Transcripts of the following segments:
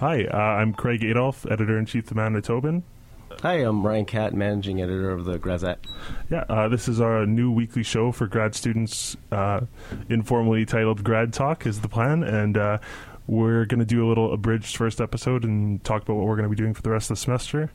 Hi, I'm Craig Adolph, Editor-in-Chief of Manitoban. Hi, I'm Ryan Catt, Managing Editor of the Grazette. Yeah, this is our new weekly show for grad students, informally titled Grad Talk is the plan, and we're going to do a little abridged first episode and talk about what we're going to be doing for the rest of the semester.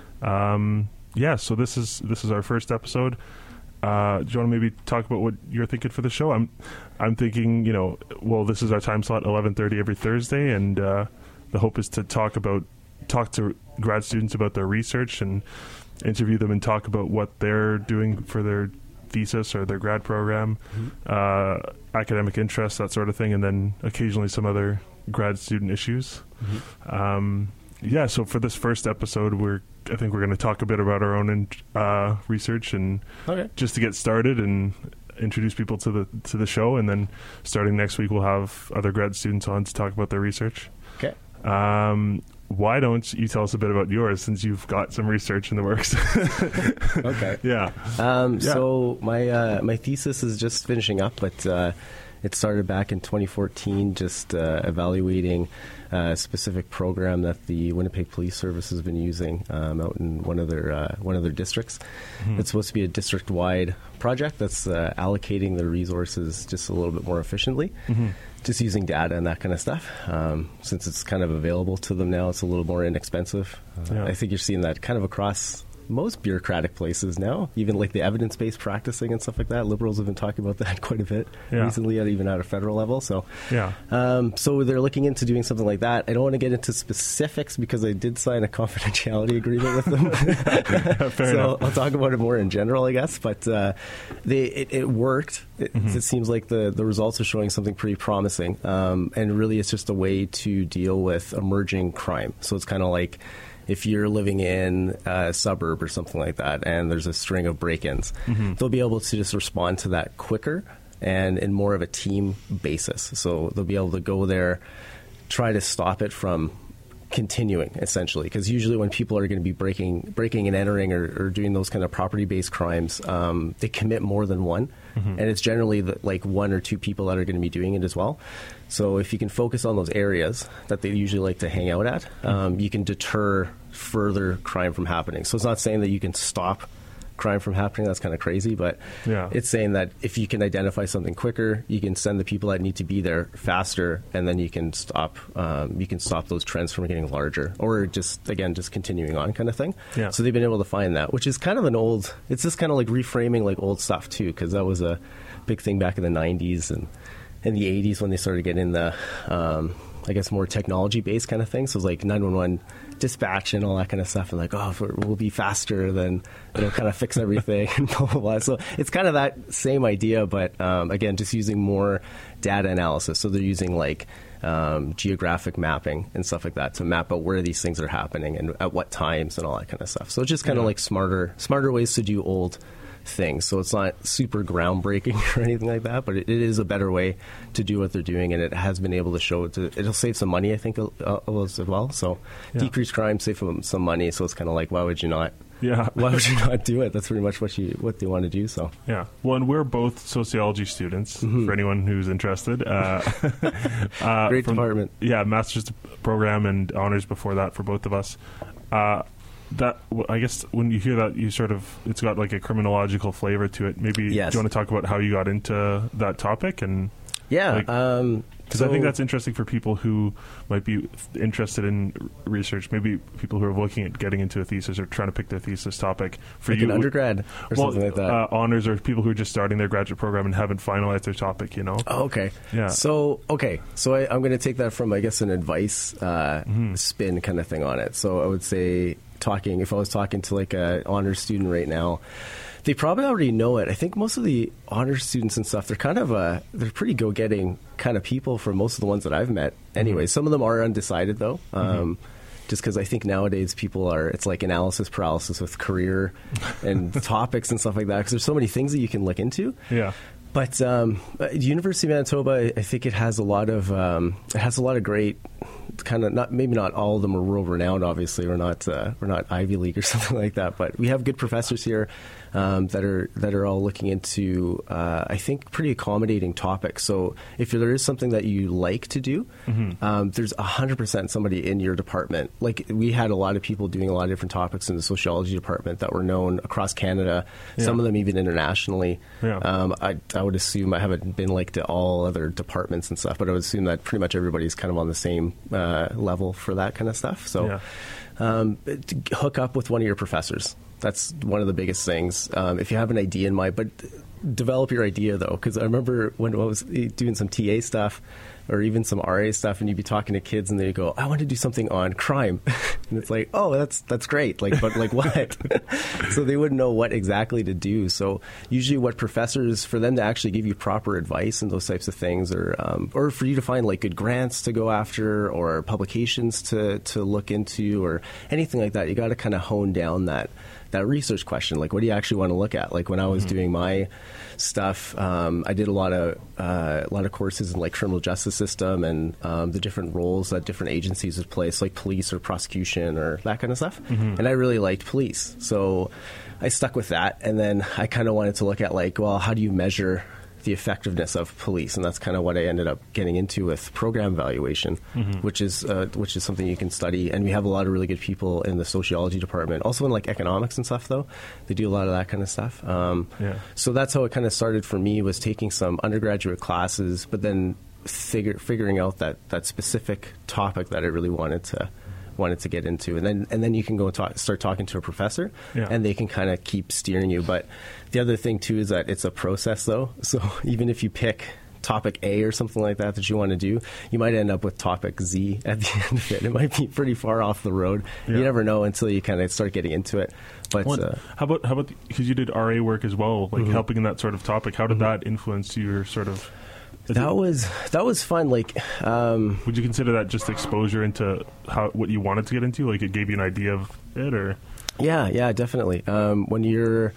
So this is our first episode. Do you want to maybe talk about what you're thinking for the show? I'm thinking, this is our time slot, 11:30 every Thursday, and the hope is to talk to grad students about their research and interview them and talk about what they're doing for their thesis or their grad program, academic interests, that sort of thing, and then occasionally some other grad student issues. So for this first episode, I think we're going to talk a bit about our own research and just to get started and introduce people to the show, and then starting next week we'll have other grad students on to talk about their research. Okay. Why don't you tell us a bit about yours, since you've got some research in the works? Okay. Yeah. So my thesis is just finishing up, but it started back in 2014, just evaluating a specific program that the Winnipeg Police Service has been using out in one of their districts. Mm-hmm. It's supposed to be a district-wide project that's allocating the resources just a little bit more efficiently. Mm-hmm. Just using data and that kind of stuff. Since it's kind of available to them now, it's a little more inexpensive. I think you're seeing that kind of across most bureaucratic places now, even like the evidence-based practicing and stuff like that. Liberals have been talking about that quite a bit recently, even at a federal level. So they're looking into doing something like that. I don't want to get into specifics because I did sign a confidentiality agreement with them. So I'll talk about it more in general, I guess. But it worked. It seems like the results are showing something pretty promising. And really it's just a way to deal with emerging crime. So it's kind of like if you're living in a suburb or something like that and there's a string of break-ins, they'll be able to just respond to that quicker and in more of a team basis. So they'll be able to go there, try to stop it from continuing, essentially, because usually when people are going to be breaking and entering or doing those kind of property-based crimes, they commit more than one, and it's generally like one or two people that are going to be doing it as well. So if you can focus on those areas that they usually like to hang out at, you can deter further crime from happening. So it's not saying that you can stop crime from happening. That's kind of crazy, but it's saying that if you can identify something quicker, you can send the people that need to be there faster, and then you can stop those trends from getting larger, or just continuing on, kind of thing. So they've been able to find that, which is kind of it's just kind of like reframing like old stuff too, because that was a big thing back in the 90s and in the 80s when they started getting the more technology-based kind of thing. So it was like 911 dispatch and all that kind of stuff, and like, we'll be faster, then it'll kind of fix everything and blah, blah, blah. So it's kind of that same idea, but again, just using more data analysis. So they're using like geographic mapping and stuff like that to map out where these things are happening and at what times and all that kind of stuff. So it's just kind of like smarter ways to do old things. So it's not super groundbreaking or anything like that, but it is a better way to do what they're doing, and it has been able to show it'll save some money, I think, as well. So decrease crime, save some money. So it's kind of like, why would you not? Why would you not do it? That's pretty much what they want to do. So well, and we're both sociology students. For anyone who's interested, great department. Master's program and honors before that for both of us. That, I guess, when you hear that, it's got like a criminological flavor to it. Maybe do you want to talk about how you got into that topic? And because I think that's interesting for people who might be interested in research, maybe people who are looking at getting into a thesis or trying to pick their thesis topic. For like you, an undergrad or something like that. Honors, or people who are just starting their graduate program and haven't finalized their topic, Oh, okay. Yeah. So I'm going to take that from, I guess, an advice spin kind of thing on it. So I would say, if I was talking to like an honors student right now, they probably already know it. I think most of the honors students and stuff, they're kind of they're pretty go-getting kind of people for most of the ones that I've met. Anyway, some of them are undecided though, just because I think nowadays it's like analysis paralysis with career and topics and stuff like that, because there's so many things that you can look into. But the University of Manitoba, I think it has a lot of great kind of not, maybe not all of them are world renowned. Obviously, we're not Ivy League or something like that. But we have good professors here that are all looking into, I think, pretty accommodating topics. So if there is something that you like to do, there's 100% somebody in your department. Like, we had a lot of people doing a lot of different topics in the sociology department that were known across Canada. Some of them even internationally. I would assume, I haven't been like to all other departments and stuff, but I would assume that pretty much everybody's kind of on the same level for that kind of stuff. So hook up with one of your professors. That's one of the biggest things. If you have an idea in mind, but develop your idea, though, because I remember when I was doing some TA stuff or even some RA stuff, and you'd be talking to kids and they go, I want to do something on crime. And it's like, oh, that's great. Like, but like what? So they wouldn't know what exactly to do. So usually what professors, for them to actually give you proper advice and those types of things, or for you to find like good grants to go after or publications to look into or anything like that, you got to kind of hone down that research question. Like, what do you actually want to look at? Like, when I was doing my stuff, I did a lot of courses in like criminal justice system and the different roles that different agencies would play, so like police or prosecution or that kind of stuff. And I really liked police, so I stuck with that. And then I kind of wanted to look at like, well, how do you measure the effectiveness of police? And that's kind of what I ended up getting into with program evaluation, which is something you can study. And we have a lot of really good people in the sociology department, also in like economics and stuff, though. They do a lot of that kind of stuff. So that's how it kind of started for me, was taking some undergraduate classes, but then figuring out that specific topic that I really wanted to get into, and then you can go and start talking to a professor, and they can kind of keep steering you. But the other thing too is that it's a process, though. So even if you pick topic A or something like that you want to do, you might end up with topic Z at the end of it. It might be pretty far off the road. You never know until you kind of start getting into it. But how about because you did RA work as well, like helping in that sort of topic? How did that influence your sort of? That was fun. Like, would you consider that just exposure into what you wanted to get into? Like, it gave you an idea of it, or? Yeah, definitely. When you're,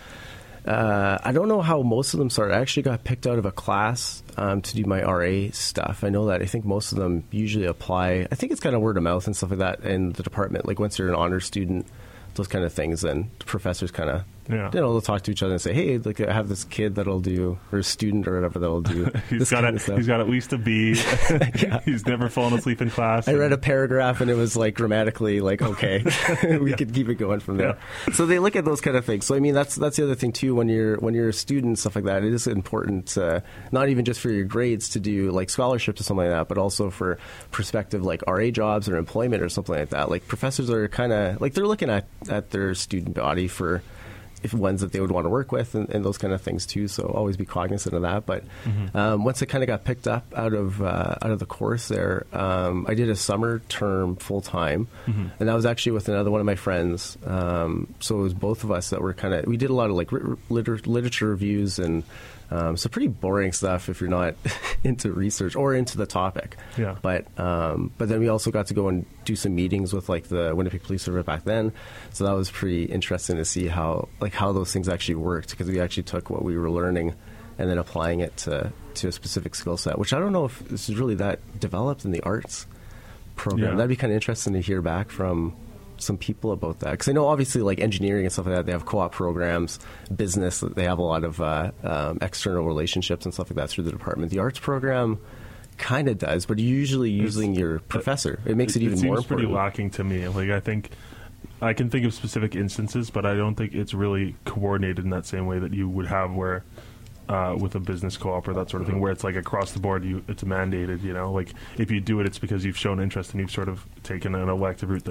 I don't know how most of them started. I actually got picked out of a class to do my RA stuff. I know that. I think most of them usually apply. I think it's kind of word of mouth and stuff like that in the department. Like, once you're an honor student, those kind of things, then the professors kind of, they'll talk to each other and say, hey, like, I have this kid that'll do, or a student or whatever that'll do. He's got at least a B. He's never fallen asleep in class. I read a paragraph and it was like grammatically like, okay, we could keep it going from there. So they look at those kind of things. So I mean, that's the other thing too. When you're a student, stuff like that, it is important, not even just for your grades to do like scholarships or something like that, but also for prospective like RA jobs or employment or something like that. Like, professors are kind of like, they're looking at their student body for ones that they would want to work with and those kind of things too. So always be cognizant of that. But once I kind of got picked up out of the course there, I did a summer term full time, and that was actually with another one of my friends. So it was both of us that were we did a lot of like literature reviews and so pretty boring stuff if you're not into research or into the topic. But then we also got to go and do some meetings with like the Winnipeg Police Service back then. So that was pretty interesting to see how those things actually worked, because we actually took what we were learning and then applying it to a specific skill set, which I don't know if this is really that developed in the arts program. That'd be kind of interesting to hear back from some people about that, because I know obviously like engineering and stuff like that, they have co-op programs. Business, they have a lot of external relationships and stuff like that through the department. The arts program kind of does, but usually using your professor, it makes it even more important. It seems pretty lacking to me. Like, I think I can think of specific instances, but I don't think it's really coordinated in that same way that you would have where with a business co-op or that sort of thing, where it's like across the board, it's mandated. You know, like if you do it, it's because you've shown interest and you've sort of taken an elective route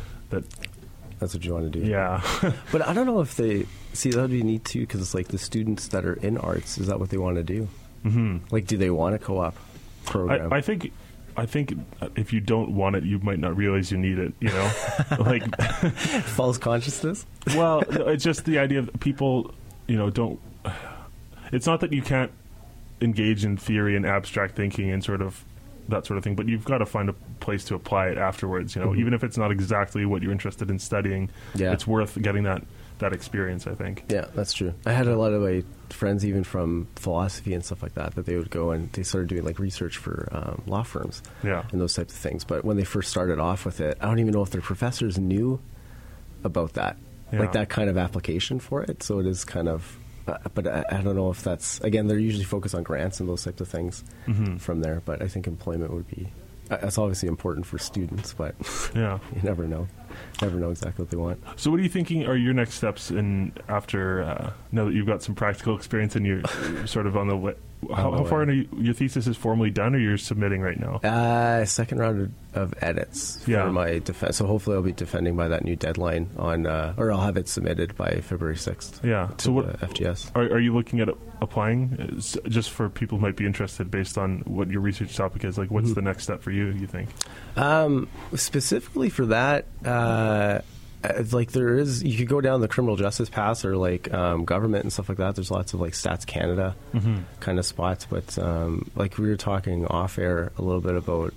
that's what you want to do. Yeah. But I don't know if that would be neat too, because it's like the students that are in arts, is that what they want to do? Like, do they want a co-op program? I think if you don't want it, you might not realize you need it, you know? Like false consciousness? Well, it's just the idea of people, don't... It's not that you can't engage in theory and abstract thinking and sort of that sort of thing. But you've got to find a place to apply it afterwards. Even if it's not exactly what you're interested in studying, it's worth getting that experience, I think. Yeah, that's true. I had a lot of my friends, even from philosophy and stuff like that they would go and they started doing like research for law firms and those types of things. But when they first started off with it, I don't even know if their professors knew about that, like that kind of application for it. So it is kind of, but I don't know if that's, again, they're usually focused on grants and those types of things from there. But I think employment would be, that's obviously important for students, but you never know. Never know exactly what they want. So what are you thinking are your next steps after, now that you've got some practical experience and you're sort of on the way? How far into your thesis is formally done, or you're submitting right now? Second round of edits for my defense. So hopefully I'll be defending by that new deadline or I'll have it submitted by February 6th. Yeah. So what FGS? Are you looking at applying? Just for people who might be interested, based on what your research topic is, like what's the next step for you? You think? Specifically for that. Like there is, you could go down the criminal justice path or like government and stuff like that. There's lots of like Stats Canada kind of spots, but like we were talking off air a little bit about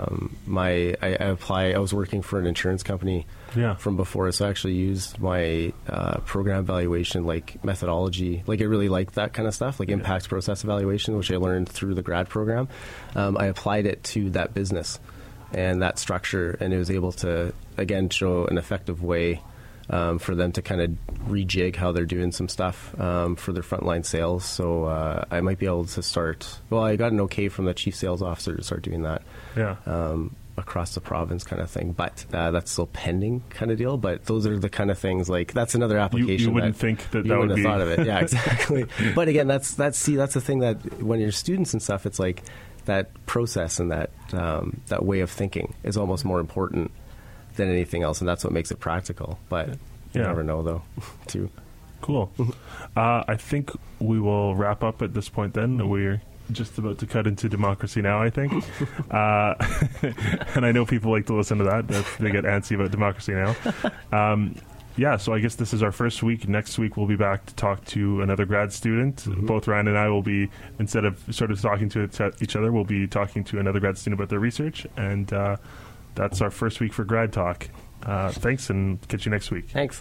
I was working for an insurance company from before, so I actually used my program evaluation like methodology. Like I really liked that kind of stuff, like impact process evaluation, which I learned through the grad program. I applied it to that business and that structure, and it was able to, again, show an effective way for them to kind of rejig how they're doing some stuff for their frontline sales. So I might be able to start, well, I got an okay from the chief sales officer to start doing that across the province kind of thing. But that's still pending kind of deal. But those are the kind of things, like, that's another application. You wouldn't think that you would wouldn't be... have thought of it. Yeah, exactly. But again, that's the thing that when you're students and stuff, it's like, that process and that way of thinking is almost more important than anything else, and that's what makes it practical. But you never know, though, too. Cool. I think we will wrap up at this point then. We're just about to cut into Democracy Now!, I think. And I know people like to listen to that. They get antsy about Democracy Now!. So I guess this is our first week. Next week we'll be back to talk to another grad student. Both Ryan and I will be, instead of sort of talking to each other, we'll be talking to another grad student about their research. And that's our first week for Grad Talk. Thanks, and catch you next week. Thanks.